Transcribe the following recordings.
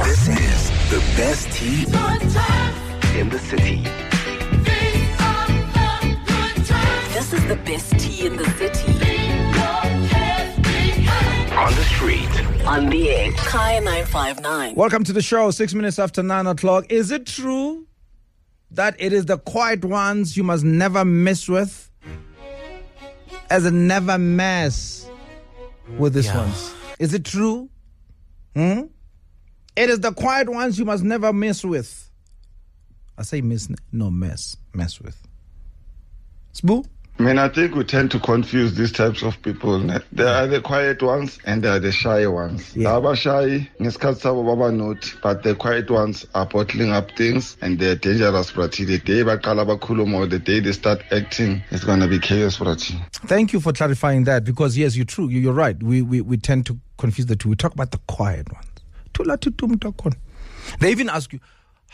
This is the best tea in the city. This is the best tea in the city. On the street. On the air. Kaya 959. Welcome to the show, 6 minutes after 9 o'clock. Is it true that it is the quiet ones you must never mess with? As a never mess with these ones. Is it true? It is the quiet ones you must never mess with. I say mess with. Sboo? I mean, I think we tend to confuse these types of people. There are the quiet ones and there are the shy ones. Yeah. Aba shy, ngesikhathi sabo baba note, but the quiet ones are bottling up things and they're dangerous, brati. The day baqala bakhuluma, the day they start acting, it's going to be chaos, brati. Thank you for clarifying that, because yes, you're true. You're right. We tend to confuse the two. We talk about the quiet ones. They even ask you,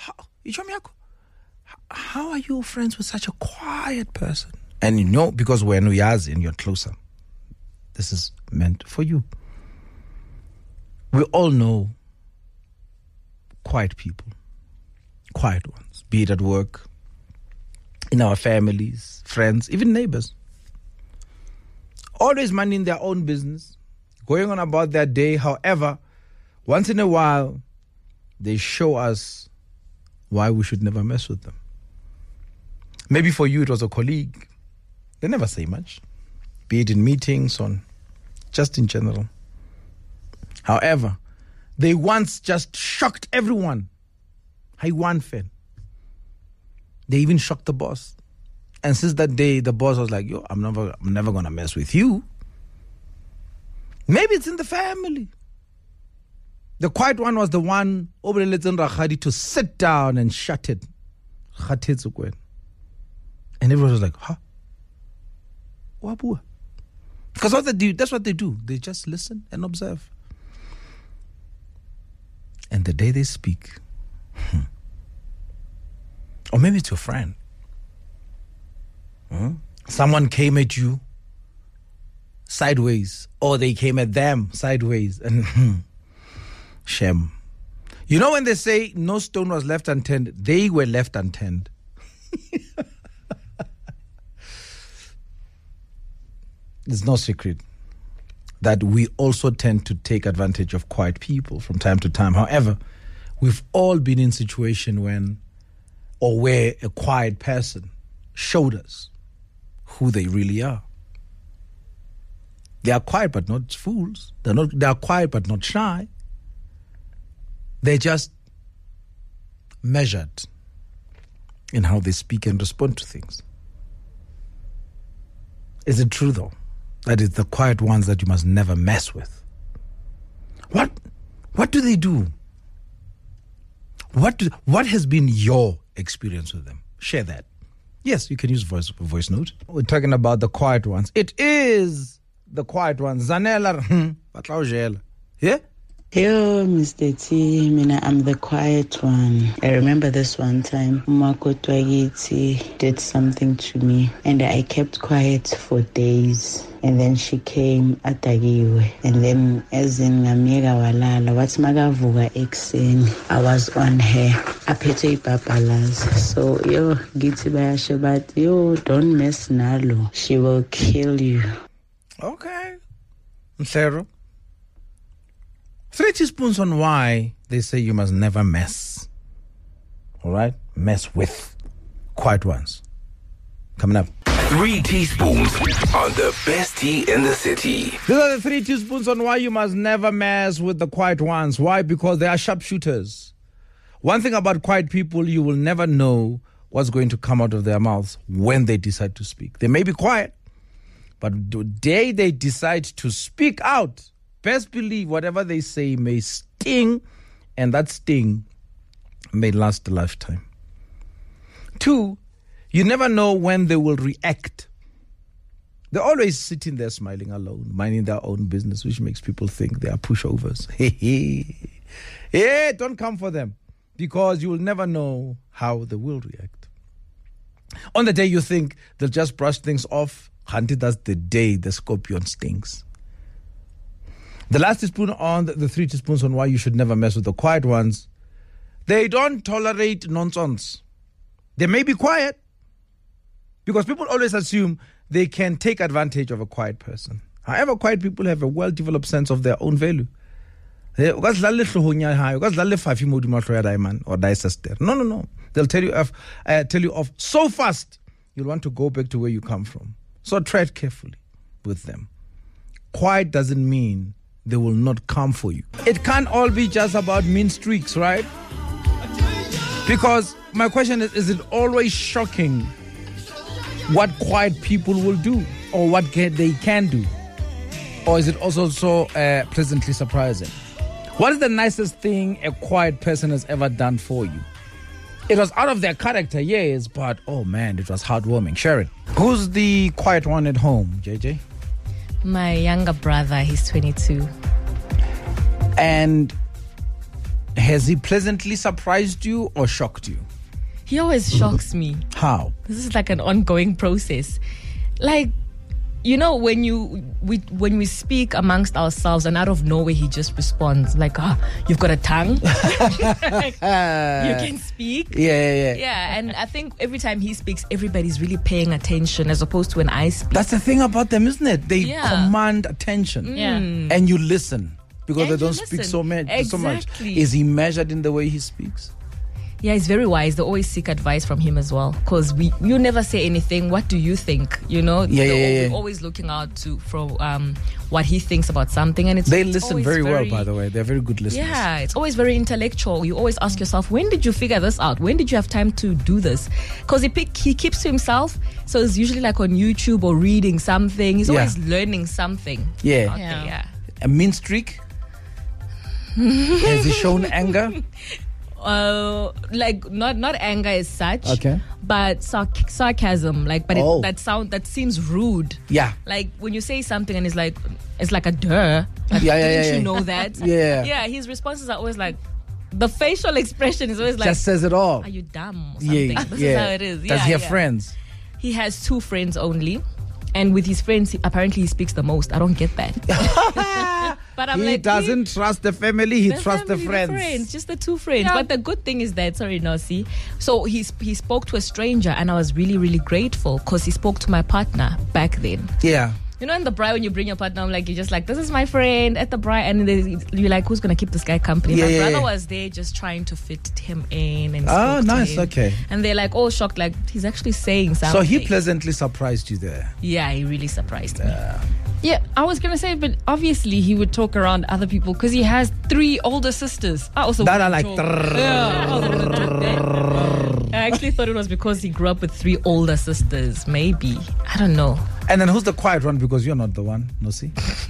how are you friends with such a quiet person? And you know, because when we are and you're closer, this is meant for you. We all know quiet people, quiet ones, be it at work, in our families, friends, even neighbors. Always minding their own business, going on about their day. However, once in a while, they show us why we should never mess with them. Maybe for you, it was a colleague. They never say much, be it in meetings or just in general. However, they once just shocked everyone. One fan. They even shocked the boss. And since that day, the boss was like, I'm never going to mess with you. Maybe it's in the family. The quiet one was the one to sit down and shut it. And everyone was like, because that's what they do. They just listen and observe. And the day they speak, or maybe it's your friend. Someone came at you sideways, or they came at them sideways, and shame. You know when they say no stone was left unturned, they were left unturned. It's no secret that we also tend to take advantage of quiet people from time to time. However, we've all been in a situation where a quiet person showed us who they really are. They are quiet but not fools. They are quiet but not shy. They're just measured in how they speak and respond to things. Is it true though? That is the quiet ones that you must never mess with. What do they do? What has been your experience with them? Share that. Yes, you can use voice note. We're talking about the quiet ones. It is the quiet ones. Zanella, yeah? Yo, Mr. T, I'm the quiet one. I remember this one time, Mako Twagiti did something to me, and I kept quiet for days. And then she came at Tagiwe. And then, as in Namiga Walala, what's Magavuga Exen? I was on her. Apete Papalas. So, yo, Gitibaya but yo, don't mess Nalo. She will kill you. Okay. Zero. 3 teaspoons on why they say you must never mess. All right? Mess with quiet ones. Coming up. 3 teaspoons on the best tea in the city. These are the 3 teaspoons on why you must never mess with the quiet ones. Why? Because they are sharpshooters. One thing about quiet people, you will never know what's going to come out of their mouths when they decide to speak. They may be quiet, but the day they decide to speak out, best believe whatever they say may sting, and that sting may last a lifetime. 2, you never know when they will react. They're always sitting there smiling alone, minding their own business, which makes people think they are pushovers. Hey, don't come for them, because you will never know how they will react. On the day you think they'll just brush things off, hunted, that's the day the scorpion stings. The last teaspoon on the 3 teaspoons on why you should never mess with the quiet ones. They don't tolerate nonsense. They may be quiet because people always assume they can take advantage of a quiet person. However, quiet people have a well-developed sense of their own value. No. They'll tell you off so fast you'll want to go back to where you come from. So tread carefully with them. Quiet doesn't mean they will not come for you. It can't all be just about mean streaks, right? Because my question is it always shocking what quiet people will do or what they can do? Or is it also so pleasantly surprising? What is the nicest thing a quiet person has ever done for you? It was out of their character, yes, but oh man, it was heartwarming. Sharon, who's the quiet one at home, JJ? My younger brother, he's 22. And has he pleasantly surprised you or shocked you? He always shocks me. How? This is like an ongoing process. Like, you know, when we speak amongst ourselves and out of nowhere he just responds like, you've got a tongue. Like, you can speak. Yeah, and I think every time he speaks, everybody's really paying attention as opposed to when I speak. That's the thing about them, isn't it? They command attention. Yeah. And you listen because And they you don't speak so much. Exactly. Is he measured in the way he speaks? Yeah, he's very wise. They always seek advice from him as well. Because you never say anything. What do you think? You know, we're always looking out for what he thinks about something, and they listen very well. By the way, they're very good listeners. Yeah, it's always very intellectual. You always ask yourself, when did you figure this out? When did you have time to do this? Because he keeps to himself, so it's usually like on YouTube or reading something. He's always learning something. Yeah. A mean streak. Has he shown anger? Like not anger as such, okay, but sarcasm. Like, but that seems rude. Yeah, like when you say something and it's like a duh. Like, didn't you know that? Yeah. His responses are always like, the facial expression is always like, just says it all. Are you dumb or something? This is how it is. Does he have friends? He has 2 friends only. And with his friends, apparently he speaks the most. I don't get that. But I'm he doesn't trust the family. He trusts the friends. Just the 2 friends. Yeah. But the good thing is that, sorry, Nosi. So he spoke to a stranger, and I was really, really grateful because he spoke to my partner back then. Yeah. You know, in the braai, when you bring your partner, I'm like, you're just like, this is my friend at the braai. And you're like, who's going to keep this guy company? My brother was there just trying to fit him in. And oh, nice. Him. Okay. And they're like all shocked, like, he's actually saying something. So he pleasantly surprised you there. Yeah, he really surprised me. Yeah, I was going to say, but obviously he would talk around other people because he has 3 older sisters. I also that are like... I actually thought it was because he grew up with 3 older sisters. Maybe. I don't know. And then who's the quiet one? Because you're not the one, Nosi.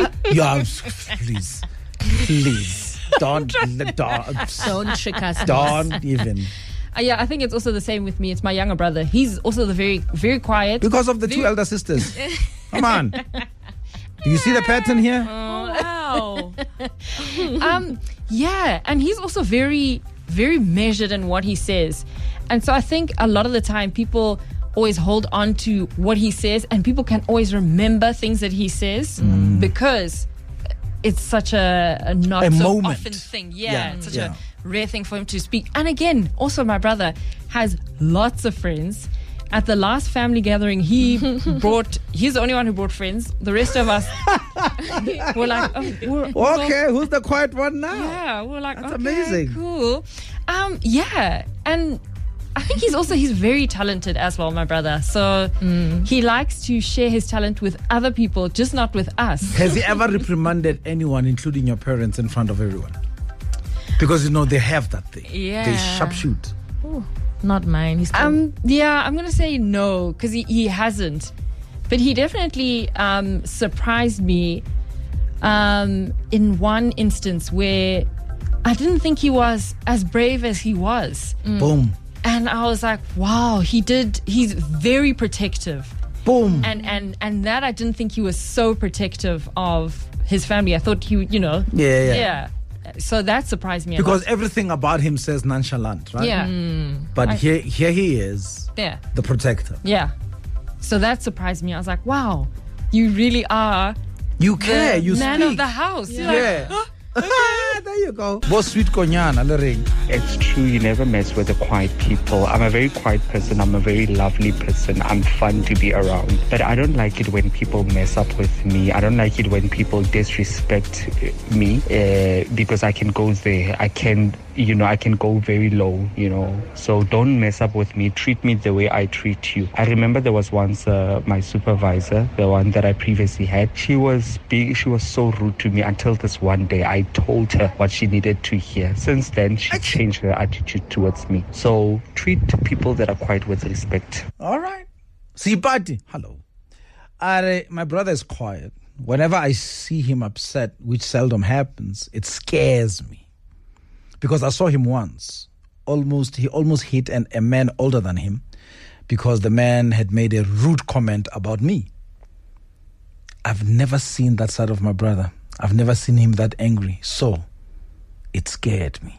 Please. Don't trick us. Don't even. Yeah, I think it's also the same with me. It's my younger brother. He's also the very, very quiet. Because of the 2 elder sisters. Come on. Do you see the pattern here? Oh, wow. Yeah, and he's also very, very measured in what he says. And so I think a lot of the time people always hold on to what he says, and people can always remember things that he says because it's such a not a so moment. Often thing. It's such a rare thing for him to speak. And again, also my brother has lots of friends. At the last family gathering, he's the only one who brought friends. The rest of us were like, okay, who's the quiet one now? Yeah, we're like, that's okay, amazing. Cool. And I think he's very talented as well, my brother. So he likes to share his talent with other people, just not with us. Has he ever reprimanded anyone, including your parents, in front of everyone? Because, they have that thing. Yeah. They sharpshoot. Ooh, not mine. He's I'm going to say no, because he hasn't. But he definitely surprised me in one instance where I didn't think he was as brave as he was. Boom. And I was like, wow, he's very protective. Boom. And that I didn't think he was so protective of his family. I thought he, Yeah. So that surprised me because a lot. everything about him says nonchalant, right? Yeah. But here he is. Yeah. The protector. Yeah. So that surprised me. I was like, wow, you really are You care, you man speak. of the house. You're Yeah. like, There you go. Boss sweet konyana le ring. It's true, you never mess with the quiet people. I'm a very quiet person. I'm a very lovely person. I'm fun to be around. But I don't like it when people mess up with me. I don't like it when people disrespect me because I can go there. I can go very low, So don't mess up with me. Treat me the way I treat you. I remember there was once my supervisor, the one that I previously had. She was so rude to me until this one day I told her what she needed to hear. Since then, she changed her attitude towards me. So treat people that are quiet with respect. All right. Sipati, hello. My brother is quiet. Whenever I see him upset, which seldom happens, it scares me. Because I saw him once. He almost hit a man older than him because the man had made a rude comment about me. I've never seen that side of my brother. I've never seen him that angry. So, it scared me.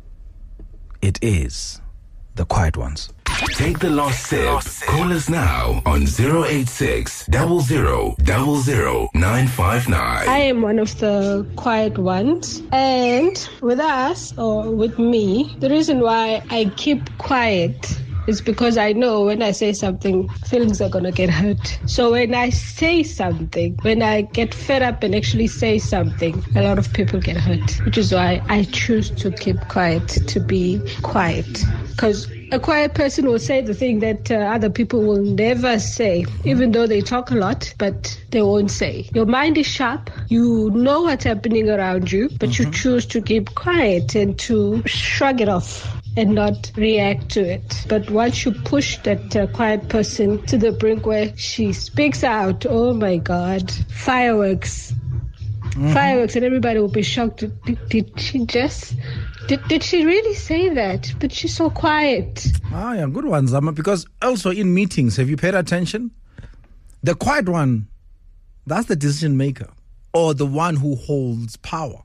It is the quiet ones. Take the last sip. Call us now on 086 00 00 959. I am one of the quiet ones. And with us, or with me, the reason why I keep quiet is because I know when I say something, feelings are going to get hurt. So when I say something, when I get fed up and actually say something, a lot of people get hurt, which is why I choose to keep quiet, to be quiet. Because a quiet person will say the thing that other people will never say, even though they talk a lot, but they won't say. Your mind is sharp. You know what's happening around you, but you choose to keep quiet and to shrug it off and not react to it. But once you push that quiet person to the brink where she speaks out, oh my God, fireworks. Fireworks, and everybody will be shocked. Did she just... Did she really say that? But she's so quiet. Ah, yeah, good one, Zama. Because also in meetings, have you paid attention? The quiet one, that's the decision maker or the one who holds power.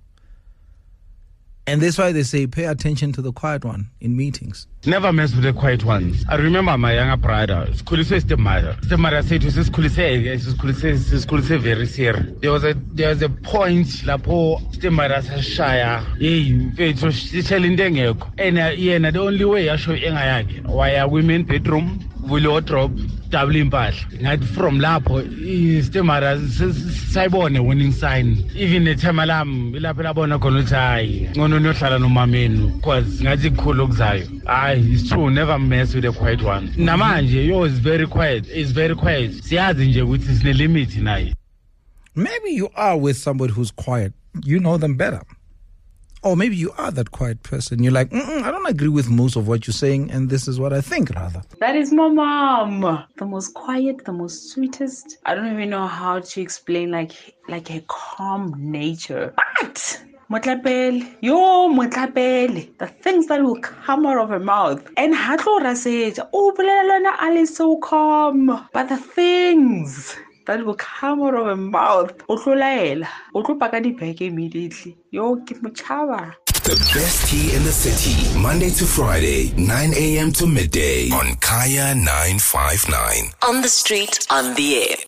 And that's why they say pay attention to the quiet one in meetings. Never mess with the quiet ones. I remember my younger brother, Skulise stepmother. Stepmother said to Skulise very serious. There was a point lapo stepmother shaya. She's telling them, and the only way I show you why are women bedroom will drop double impact. Not from lapo stepmother saibone winning sign. Even the time alarm ilapela bona konutai. Ngono hlala no mamenu because ngathi khulu kuzayo. It's true, never mess with a quiet one. Namanje, yours is very quiet. It's very quiet. Siyazi nje ukuthi sine limit naye. Maybe you are with somebody who's quiet. You know them better. Or maybe you are that quiet person. You're like, I don't agree with most of what you're saying, and this is what I think, rather. That is my mom. The most quiet, the most sweetest. I don't even know how to explain like a calm nature. What? Motlapele, the things that will come out of her mouth. And Hatlora said, oh, Bulelana Ali is so calm. But the things that will come out of her mouth, immediately. The best tea in the city, Monday to Friday, 9 a.m. to midday on Kaya 959. On the street, on the air.